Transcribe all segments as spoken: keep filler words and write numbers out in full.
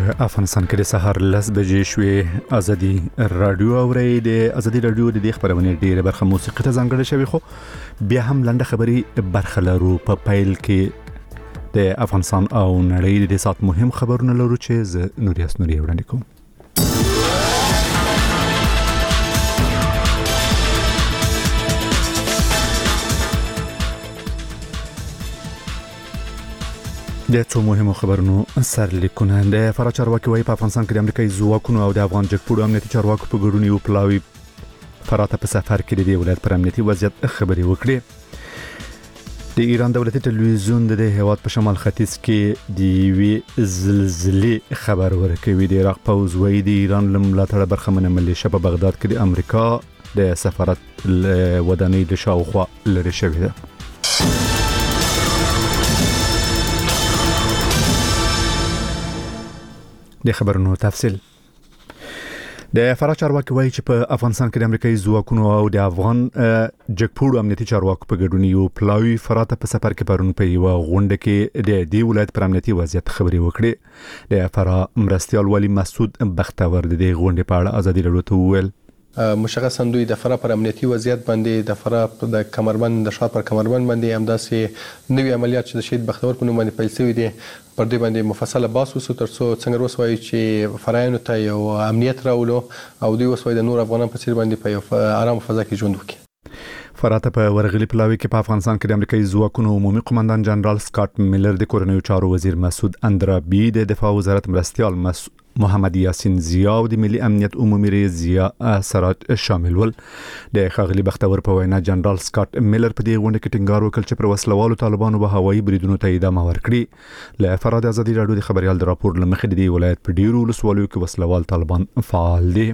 افغانستان کې د سهار لس بجې شوې. ازادي رادیو اوري د ازادي رادیو د دې خبرونه ډیره برخه موسیقي ته ځانګړې شوی، خو بیا هم لنډه خبري برخه لرو. په پایل کې د افغانستان او نړۍ د سات مهم خبرونه لرو چې ز نوریاس نوري وړاندې کوم. د څو مهمو خبرونو سرلیکونه. د فرا چارواکي وايي په افغانستان کې د امریکایي ځواکونو او د افغان جګپوړو امنیتي چارواکو په ګډون یو پلاوی فراته په سفر کې د ولایت پر امنیتي وضعیت خبري وکړي. د ایران دولتي ټلویزیون د هیواد په شمال ختیځ کې د وی زلزلې خبر ورکوي. د عراق پوز وايي د ایران لملاتړ برخمنه ملیشه په بغداد کې د امریکا د سفارت ودانۍ د شاوخوا لري شوې ده. د خبرونو تفصیل. د فرا چارواکي وايي چې په افغانستان کې د امریکایي ځواکونو او د افغان جګپوړو امنیتي چارواکو په ګډون یو پلاوی فراته په سفر کې پرون په یو غونډه کې د دې ولایت پر امنیتي وضعیت خبري وکړي. د فرا مرستيال والی مسعود بختور د دې غونډې په اړه ازادي رادیو ته وویل مشخصا دوی د فرا پر امنیتي وضعیت باندې د فرا د کمربند د شاط پر کمربند باندې همداسې نوې عملیات چې د شهید بختور په نوم باندې پیل شوی دي پر دې باندې مفصله بحث وسو ترڅو څنګه وسوي چې فرایانو ته یو امنیت راولو او دوی وسوي د نور افغانان په څیر باندې په یو آرام فضا کې ژوند وکړي. فراته په ورغلي پلاوی کې په افغانستان کې د امریکایي ځواکونو عمومي قومندان جنرال سکاټ میلر د کورنیو چارو وزیر مسعود اندرابي د دفاع وزارت مرستيال مسعود محمد یاسین ضیا او د ملي امنیت عمومي رئیس ضیا سراج شامل ول. د خاغلی بختور په وینا جنرال سکاټ میلر په دې غونډه کې ټینګار وکړ چې پر وسلوالو طالبانو به هوایي بریدونو ته ادامه ورکړي. له فراد ازادي رادیو د خبريال د راپور لمخې د ولایت په ډیرو ولسوالیو کې وسلوال طالبان فعال دي.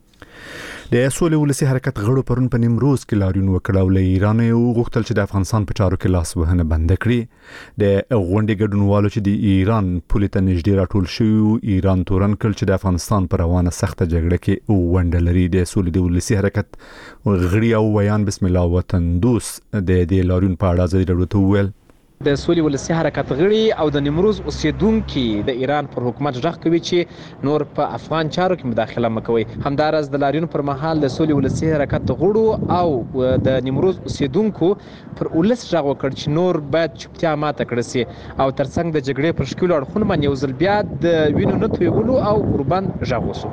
د سولې ولسی حرکت غړو پرون په نیمروز کې لاریون وکړ او له ایران یو غوښتل چې د افغانستان په چارو کې لاس وهنه بند کړي. د غونډې ګډونوالو چې د ایران پولیس ته نږدې راټول شوی ایران تورن کړ چې د افغانستان پر روانه سخته جګړه کې ونډه لري. د سولې د ولسی حرکت غړي او ویان بسم الله وطن دوست د دې لاریون په اړه ازادي رادیو ته وویل د سولې ولسی حرکت غړي او د نیمروز اوسیدونکو د ایران پر حکومت ځخ کوي چې نور په افغان چارو کې مداخله مکوي. همدارس د لاریون پر مهال د سولې ولسی حرکت غړو او د نیمروز اوسیدونکو پر ولس ځخ وکړ چې نور باید چپتیا ماته کړي سي او ترڅنګ د جګړې پر شکل اړخونه باندې یو ځل بیا د وینو نتویولو او قربان ځخ وسو.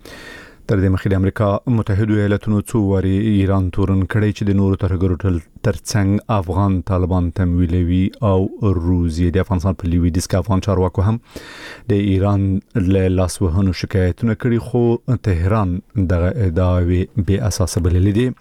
تر دې مخکې د امریکا متحده ایالاتونو څو واري ایران تورن کړی چې د نورو ترګرو ترڅنګ افغان طالبان تمویلوي او روسیې د افغانستان په لویدیځ کې افغان چارواکو هم د ایران له لاسوهنو شکایتونه کړي، خو تهران دغه ادعاوې بې اساس بللې دي.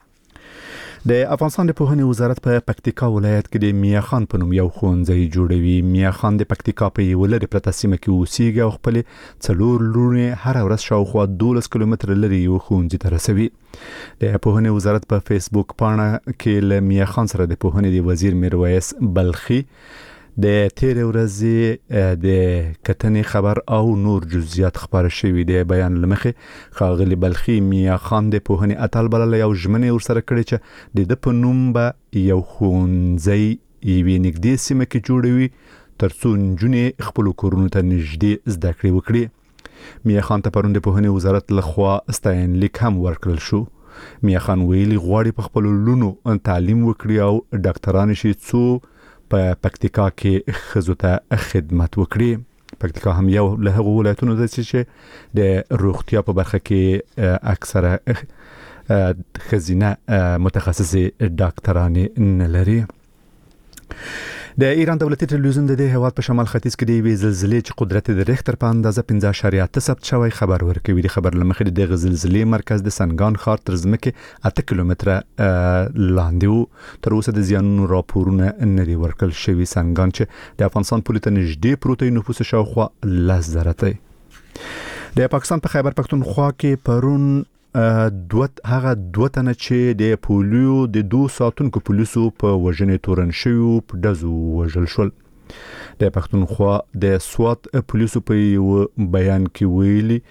د افغانستان د پوهنې وزارت په پکتیکا ولایت کې د میا خان په نوم یو ښوونځی جوړوي. میا خان د پکتیکا په یو لري پرته سیمه کې اوسېږي او خپل څلور لورونه هر ورځ شاوخوا دولس کیلومتره لري یو ښوونځي ته رسوي. د پوهنې وزارت په فیسبوک پاڼه کې له میا خان سره د پوهنې د وزیر میرویس بلخي د تیر ورځې د کتنې خبر او نور جزئیات خبر شوی دی. بیان لمخه خاغلی بلخي میا خان د پوهنې اتل بلل یو ژمنه ورسره کړی چې د په نوم به یو ښوونځی یوې نږدې سیمه کې جوړوي ترڅو نجونې خپل کورونو ته نږدې زده کړې وکړي. میا خان ته پرون د پوهنې وزارت لخوا ستاینلیک هم ورکړل شو. میا خان ویلي غواړي په خپل لونو تعلیم وکړي او ډاکټران شي څو په پکتیکا کې خزو ته خدمت وکړي. پکتیکا هم یو له هغو ولایتونو ده چې د روغتیا په برخه کې اکثره خزینه متخصصي ډاکټران نه لري. د ایران دولتي ټلویزیون د هیواد په شمال ختیځ کې د وی زلزلې چې قدرت د ریختر په اندازه پنځه اعشاریه اته ثبت شوی خبر ورکوي. د خبر لمخې د زلزلې مرکز د سنگان ښار تر ځمکې اته کیلومتره لاندې وو. تر اوسه د زیانونو راپورونه نه دي ورکړل شوي. سنگان چې د افغانستان پولیس ته نږدې پروت دی، نفوس شاوخوا لس زره دی. د پاکستان په خیبر پختونخوا کې پرون دوت هغه دوه تنه چې د پولیو د دوه ساتونکو پولیسو په وژنې تورن شوی په دزو وژل شول. د پښتونخوا د سوات پولیسو په یو بیان کې ویلي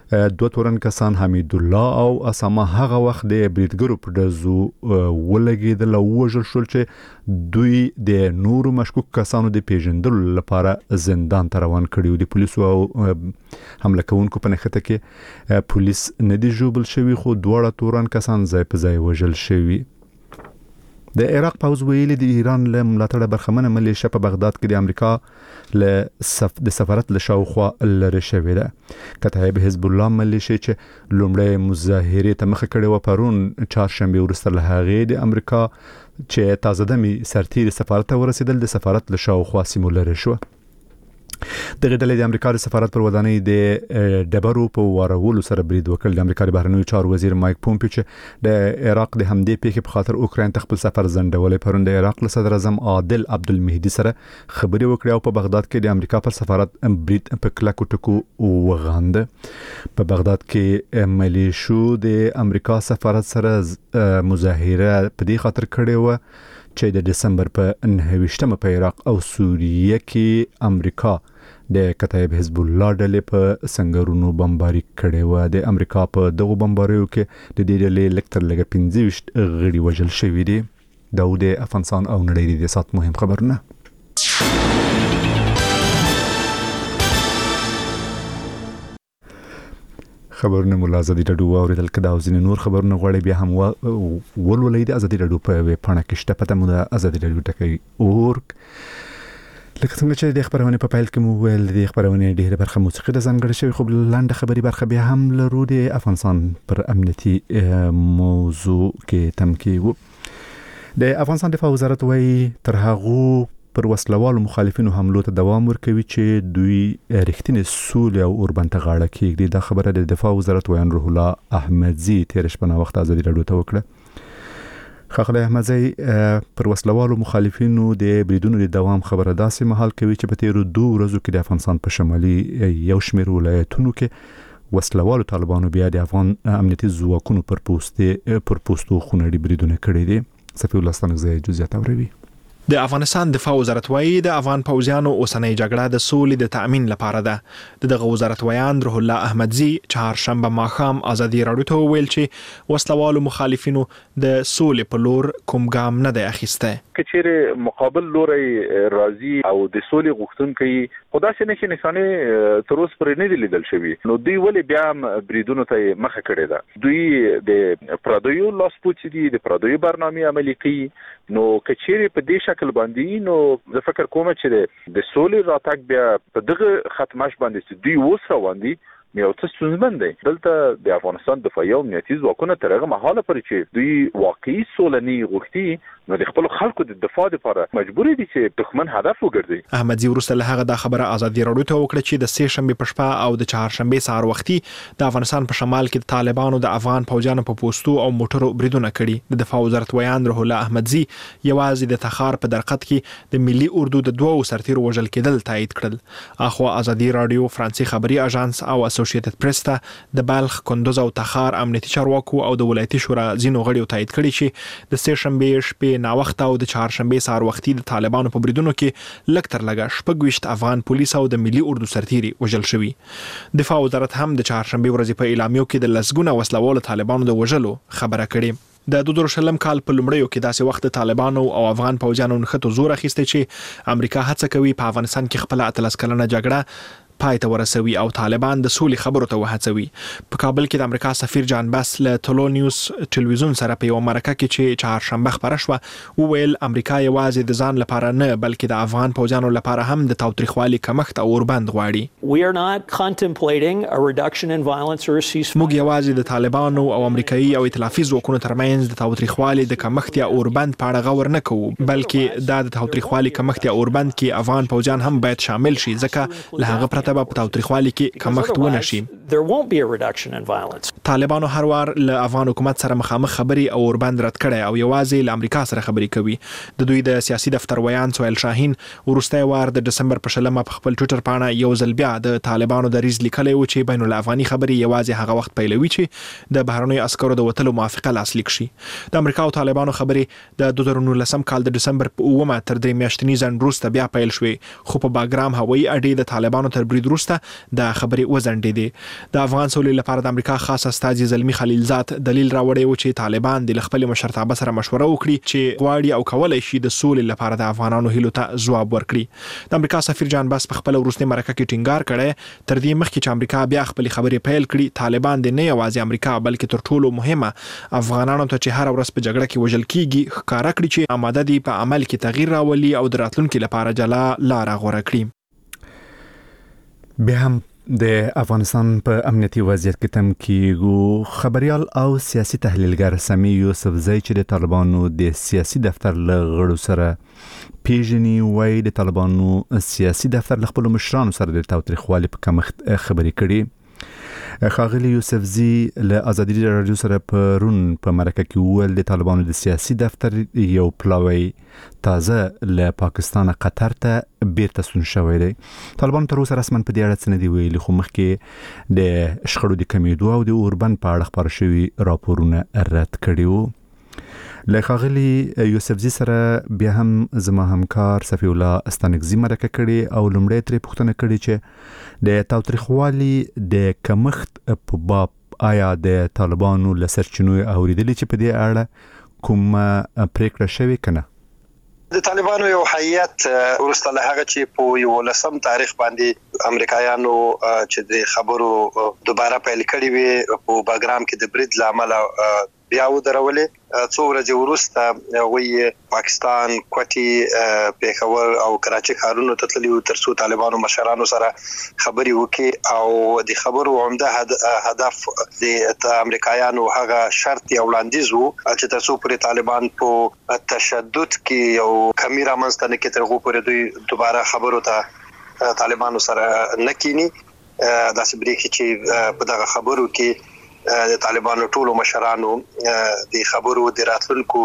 دوه تورن کسان حمید الله او اسامه هغه وخت د بریدګرو په دزو ولګیدل او وژل شول چې دوی د نورو مشکوک کسانو د پیژندلو لپاره زندان ته روان کړي دي. پولیسو او حمله کوونکو په نښته کې پولیس نه دي ژوبل شوي خو دواړه تورن کسان ځای په ځای وژل شوي. د عراق پوز ویلي د ایران له ملاتړ برخمنه ملیشه په بغداد کې د امریکا له سف د سفارت له شاوخوا لري شوې ده. کتایب حزب الله ملیشه چې لومړی مظاهره ته مخه کړې و پرون چهارشنبه وروسته له هغې د امریکا چې تازه دمي سرتیر سفارت ورسېدل د سفارت له شاوخوا سیمو لري شو. دغه ډلې د امریکا د سفارت پر ودانۍ د ډبرو په وارولو سره برید وکړ. د امریکا د بهرنیو چارو وزیر مایک پومپیو چې د عراق د همدې پیښې په خاطر اوکراین ته خپل سفر ځنډولې پرون د عراق له صدر اعظم عادل عبدالمهدي سره خبرې وکړې او په بغداد کې د امریکا پر سفارت برید په کلکو ټکو وغاند. په بغداد کې ملیشو د امریکا سفارت سره مظاهره په دې خاطر کړې و چې د دسمبر په نهه ویشتمه په عراق او سوریه کې امریکا د کتایب حزب الله ډلې په سنگرونو بمباري کړي و. د امریکا په دغه بمباریو کې د دې ډلې لکتر لګه پنځه ویشت غړي وژل شوي دي. دا د افغانستان او نړۍ د سات مهم خبرونه. خبرونه مولا ازادي رادیو اوریدل کدا او ځینې نور خبرونه غواړي بیا هم ولولې د ازادي رادیو په ویب پاڼه کې شته پته مو د ازادي رادیو ټکی اورګ. لکه څنګه چې د خبرونه په پایل کې مو ویل د خبرونه ډیره برخه موسیقي د ځانګړې شوی خو لاندې خبري برخه بیا هم لرو د افغانستان پر امنیتي موضوع کې تمکی وو. د افغانستان دفاع وزارت وايي تر هغه پر وسلوالو مخالفینو حملو ته دوام ورکوي چې دوی رښتینې سولې او اوربند ته غاړه کېږدي. دا خبره د دفاع وزارت ویان روح الله احمدزي تیر شپه نه وخت ازادي رادیو ته وکړه. خاغلی احمدزي پر وسلوالو مخالفینو د بریدونو د دوام خبره داسې مهال کوي چې په تیرو دوه ورځو کې د افغانستان په شمالي یو شمېر ولایتونو کې وسلوالو طالبانو بیا د افغان امنیتي ځواکونو پر پوستې پر پوستو خونړي بریدونه کړي دي. صفي الله ستانغزي جزئیات اوروي. د افغانستان دفاع وزارت وايي د افغان پوځیانو اوسنۍ جګړه د سولې د تأمین لپاره ده. دغه وزارت ویان روح الله احمدزي چهارشنبه ماښام ازادي رادیو ته ویل چې وسلوالو مخالفینو د سولې په لور کوم ګام نه دی اخیسته. کچېره مقابل لوري راضي او د سولې غوښتونکي خدا سي نه نشانه تر اوسه پرې نه لیدل شوی نو دوی ولې بیا بریدونو ته مخه کړې ده. دوی د پردیو لاس پوڅ دي د پردیو برنامه عملي کوي نو کچېره په دې شکل باندې نو زه فکر کوم چې د سولې راتګ بیا په دغه ختمش باندې دوی وس روان دي یو څه ستونزمن دی. دلته د افغانستان دفاعي او امنیتي ځواکونه تر هغه مهاله پورې چې دوی واقعي سولني غوښتي نو د خپل خلکو د دفاع لپاره مجبور دي چې دښمن هدف وګرځي. احمدزي ورسته له هغه د خبره ازادي رادیو ته وکړه چې د سه شنبه په شپه او د چهارشنبه سهار وختي د افغانستان په شمال کې د طالبانو د افغان پوځیانو په پوستو او موټرو بریدونه کړي. د دفاع وزارت ویان روح الله احمدزي یوازې د تخار په درقت کې د ملي اردو د دوو سرتیرو وژل کېدل تایید کړل. اخو ازادي رادیو فرانسې خبري اژانس او اسوسییټډ پریس د بلخ، کندوز او تخار امنیتي چارواکو او د ولایتي شورا ځینو غړیو تایید کړي چې د سه شنبه شپې نا وخت او د چهارشنبه سهار وختي د طالبانو په بریدونو کې لکتر لګا شپږ ویشت افغان پولیس او د ملي اردو سرتیري وژل شوي. دفاع وزارت هم د چهارشنبه ورځې په اعلامیو کې د لسګونه وسلوالو طالبانو د وژلو خبره کړې. د دوه زره شلم کال په لومړیو کې داسې وخت طالبانو او افغان پوځیانو نخته زور اخیسته چې امریکا هڅه کوي په افغانستان کې خپل اتلس کلنه جګړه پای ته ورسوي او طالبان د سولې خبرو ته وهڅوي. په کابل کې د امریکا سفیر جان بس له ټولو نیوز ټلویزیون سره په یو مرکه کې چې چهارشنبه خبره شوه وویل امریکا یوازې د ځان لپاره نه بلکې د افغان پوځیانو لپاره هم د تاوتریخوالي کمښت او اوربند غواړي. موږ یوازې د طالبانو او امریکایي او ائتلافي ځواکونو ترمنځ د تاوتریخوالي د کمښت یا اوربند په اړه غور نه کوو بلکې دا د تاوتریخوالي کمښت یا اوربند کې افغان پوځیان هم باید شامل شي ځکه له هغه په تاوتریخوالي کې کمښت ونه شي. طالبانو هر وار له افغان حکومت سره مخامخ خبري او اوربند رد کړي او یوازې له امریکا سره خبري کوي. د دوی د سیاسي دفتر ویان سهیل شاهین ورسته وار د دسمبر په شلمه په خپل ټوئیټر پاڼه یو ځل بیا د طالبانو د ریز لیکلی و چې بین الافغاني خبري یوازې هغه وخت پیلوي چې د بهرنیو عسکرو د وټلو موافقه لاسلیک شي. د امریکا او طالبانو خبري د دوه زره نولسم کال د دسمبر په اوومه تر درې میاشتنی ځنډ وروسته بیا پیل شوې خو په باګرام هوایي اډې د طالبانو تر برید وروسته د خبرې وزنډېدې. د افغان سولې لپاره د امریکا خاص استازي زلمی خلیلزاد دلیل راوړی و چې طالبان د خپل مشرتابه سره مشوره وکړي چې غواړي او کولای شي د سولې لپاره د افغانانو هیلو ته ځواب ورکړي. د امریکا سفیر جان باس په خپل وروستي مرکه کې ټینګار کړی تر دې مخکې چې امریکا بیا خپل خبرې پیل کړي طالبان د نه یوازې امریکا بلکې تر ټولو مهمه افغانانو ته چې هر ورځ په جګړه کې وژل کیږي ښکارا کړي چې آماده دي په عمل کې تغییر راولي او د راتلونکو لپاره جلا لار غوره کړي. به هم د افغانستان په امنیتي وضعیت کې تم کېږو. خبريال او سیاسي تحلیلګر سمي یوسفزی چې د طالبانو د سیاسي دفتر له غړو سره پیژني وایي د طالبانو سیاسي دفتر له خپل مشرانو سره د تاوتریخوالي په کمښت خبرې کړي. ښاغلي یوسفزی له ازادي رادیو سره پرون په مرکه کې وویل د طالبانو د سیاسي دفتر یو پلاوی تازه له پاکستان قطر ته بیرته ستون شوی دی. طالبانو تر اوسه رسماً په دې اړه څه نه دي ویلي، خو مخکې د شخړو د کمیدو او د اوربند په اړه خپاره شوي راپورونه رد کړي وو. له ښاغلي یوسفزی سره بیا هم زما همکار صفی الله استانکزی مرکه کړي او لومړی ترې پوښتنه کړې چې د تاوتریخوالي د کمښت په باب آیا د طالبانو له سرچینو اوریدلي چې په دې اړه کوم پریکړه شوې کنه؟ د طالبانو یو هیئت ورسته له هغه چې په یو لسم تاریخ باندې امریکایانو چې د خبرو دوباره پیل کړي وي په باګرام کې د برید لامل بیا ودرولې څو ورځې وروسته وی پاکستان کوټي پیښور او کراچي ښارونو ته تللي ترڅو طالبانو مشرانو سره خبري وکړي او د خبرو عمده هدف د امریکایانو هغه شرط یو وړاندیز وو چې ترڅو پر طالبان په تشدد کې یو کمی رامنځته نه کړي ترغو پر دوی دوباره خبرو ته طالبانو سره نکینی. داسې بریخي چې په دغه خبرو کې د طالبانو ټولو مشرانو د خبرو د راتلونکو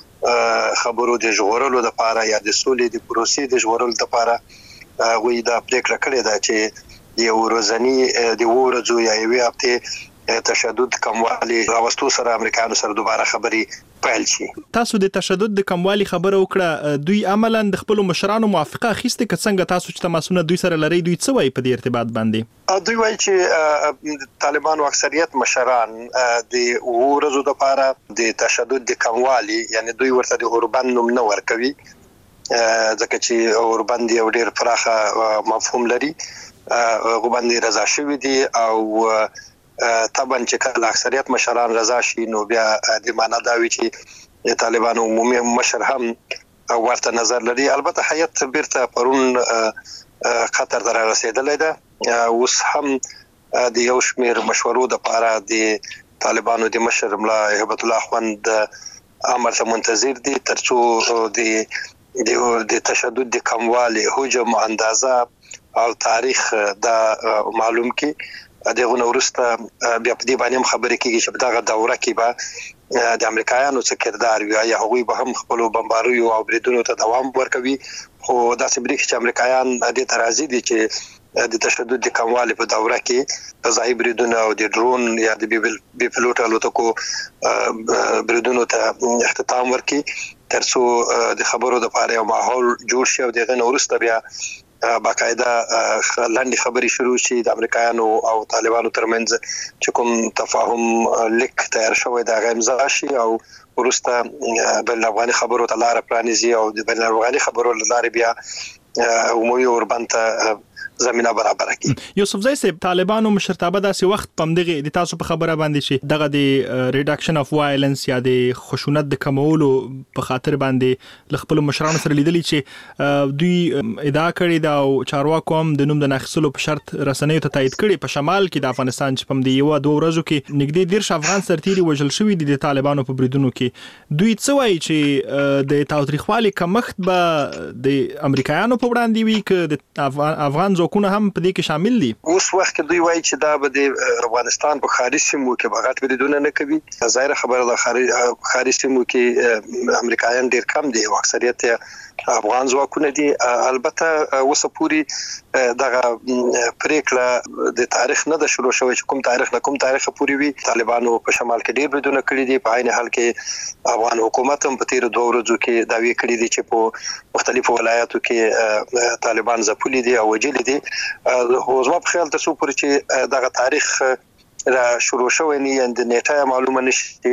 خبرو د ژغورلو لپاره یا د سولې د پروسې د ژغورلو لپاره وی دا پریکړه کړې ده چې یو ورځنی د ورځو یا یوې هفته تشدد کموالی راوستو سره امریکایانو سره دوباره خبري پیل شي. تاسو د تشدد د کموالی خبره وکړه، دوی عملاً د خپل مشرانو موافقه اخیسته که څنګه تاسو چې تماسونه دوی سره لري دوی څه وایي په دې ارتباط باندې؟ دوی وایي چې طالبانو اکثریت مشران د ورځو لپاره د تشدد د کموالی یعنی دوی ورته د اوربند نوم نه ورکوي ځکه چې اوربند یو ډیر پراخه مفهوم لري. اوربند رضا شوی دي او طبعا چې کله اکثریت مشران رضا شي نو بیا د معنا دا وی چې طالبانو عمومي مشر هم ورته نظر لري. البته هیئت بیرته پرون قطر ته رسیدلې ده. اوس هم د یو شمیر مشورو د لپاره د طالبانو د مشر ملا هبت الله خوند امر ته منتظر دي ترڅو د د تشدد د کموالی حجم اندازه او تاریخ دا معلوم کی دغه ورسته بیا په دې باندې خبرې کیږي چې په دغه دوره کې به د امریکایانو څخه کردار وي یا هغوی به هم خپل بمباریو او بریدونو ته دوام ورکوي. خو داسې بریښي چې امریکایان د ترازی دي چې د تشدد د کموالی په دوره کې فضایي بریدونه او د ډرون یا د بي پلوټ الوتکو بریدونو ته اختتام ورکړي ترڅو د خبرو د لپاره یو ماحول جوړ شي او دغه ورسته بیا باقاعده لاندې خبري شروع شي د امریکایانو او طالبانو ترمنځ چې کوم تفاهم لیک تیار شوی دا غمزه شي او ورسته بین افغاني خبرو ته لار پرانیزي او د بین افغاني خبرو لاره بیا عمومي اوربند ته زمينه برابر کړي. یوسفزی صاحب طالبانو مشرتابه داسې وخت پم دغه د تاسو په خبره باندې شي دغه د ریډکشن اف وایلنس یا د خشونت د کمولو په خاطر باندې خپل مشرانو سره لیدلی چې دوی ادعا کړې دا او چارواکو هم د نوم د ناخصلو په شرط رسنیو ته تایید کړي په شمال کې د افغانستان چې پم دی یو دوه ورځو کې نږدې ډیر افغان سرتیري وژل شوی دي د طالبانو په بریدونو کې. دوی څه وایي چې د تاوتریخوالي کمښت به د امریکایانو په وړاندې وي که د افغان ځواکونه هم په دې کې شامل دي؟ اوس وخت کې دوی وایي چې دا به د افغانستان په خارجي سیمو کې بغات بریدونه نه کوي. ظاهر خبره ده خارجي سیمو کې امریکایان ډیر کم دي او اکثریت افغان ځواکونه دي. البته اوس پوری دغه پریکړه د تاریخ نه د شروع شوی چې کوم تاریخ نه کوم تاریخ پوری وي. طالبانو په شمال کې ډیر بریدونه کړي دي په عین حال کې افغان حکومت هم په تیر دوه ورځو کې داوی کړي دي چې په مختلفو ولایاتو کې طالبان ځپلي دي او وجلي کړی دي خو زما په خیال تر څو پورې چې دغه تاریخ را شروع شوی نه یند نیټه معلومه نشي